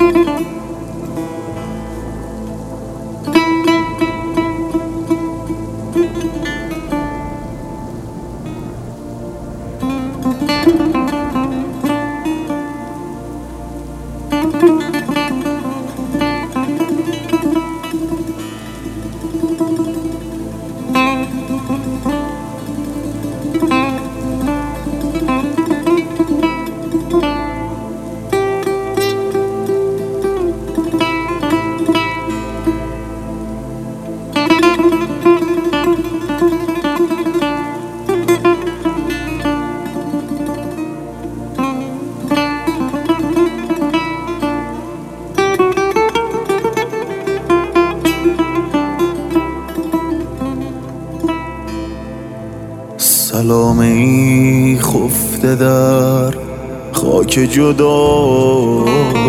سلام ای خفته در خاک جدایی،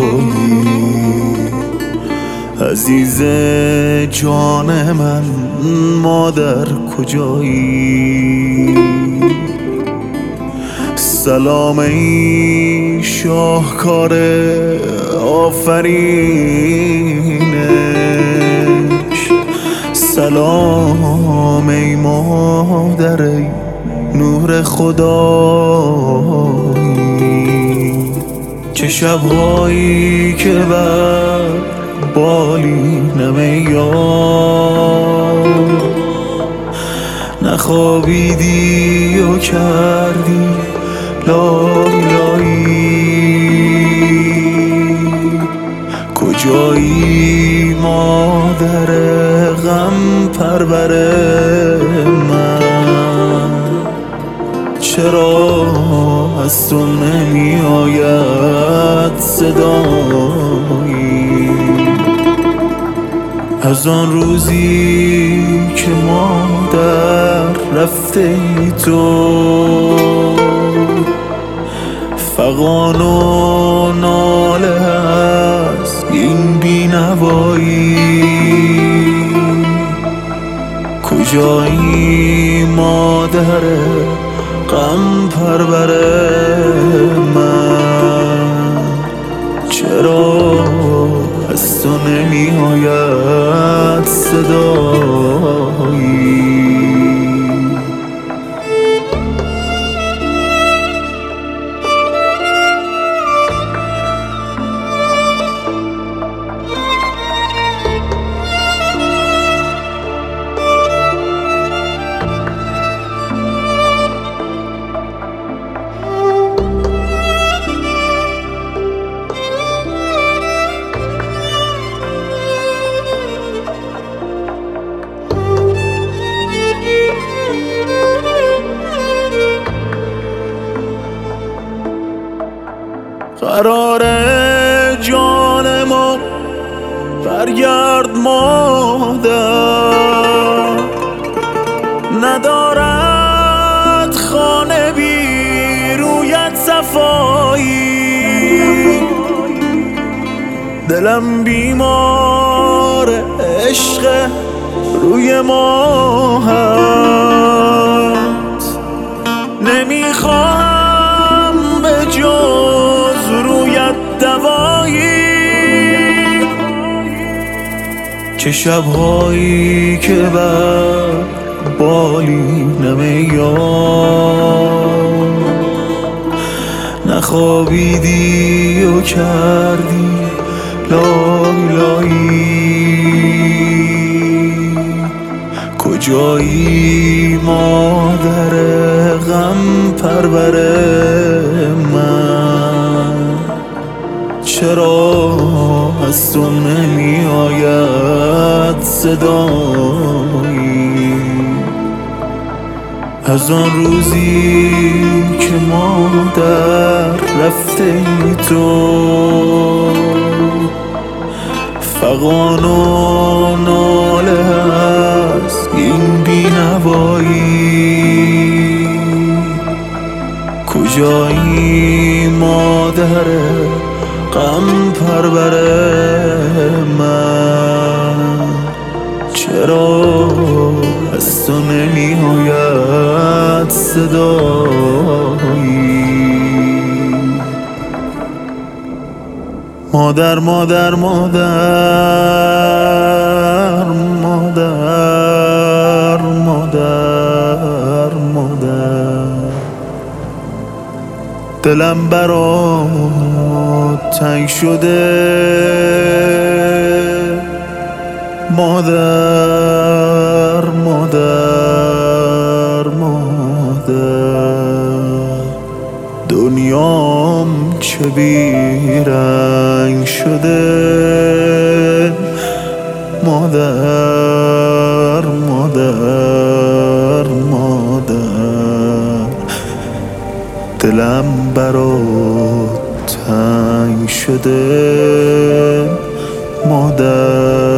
عزیز جان من مادر کجایی؟ سلام ای شاهکار آفرینش، سلام ای مادر ای نور خدایی، چه شبهایی که بر بالینم ای یار، نخوابیدی و کردی لای لایی، کجایی مادر غم پرور من؟ چرا از تو نمی آید صدایی؟ از آن روزی که مادر رفته ای تو، فغان و ناله از این بینوایی، کجایی مادر غم پرور من؟ چرا از تو نمی آید صدایی؟ قراره جان ما برگرد مادر، ندارد خانه بی رویت صفایی، دلم بیمار عشق روی ما هست، نمیخواهم به جز رویت دوایی، چه شبهایی که بر بالینم ای یار، نخوابیدی و کردی لای لایی، کجایی مادر غم پرور من؟ چرا از تو نمی آید صدایی؟ از آن روزی که مادر رفته ای تو، فغان و ناله از این بینوایی، کجایی مادر غم پرور من؟ چرا از تو نمی آید صدایی؟ مادر مادر مادر مادر مادر مادر، دلم برات تنگ شده مادر مادر مادر، دنیام چه بیرنگ شده مادر مادر مادر، دلم برات تنگ شده مادر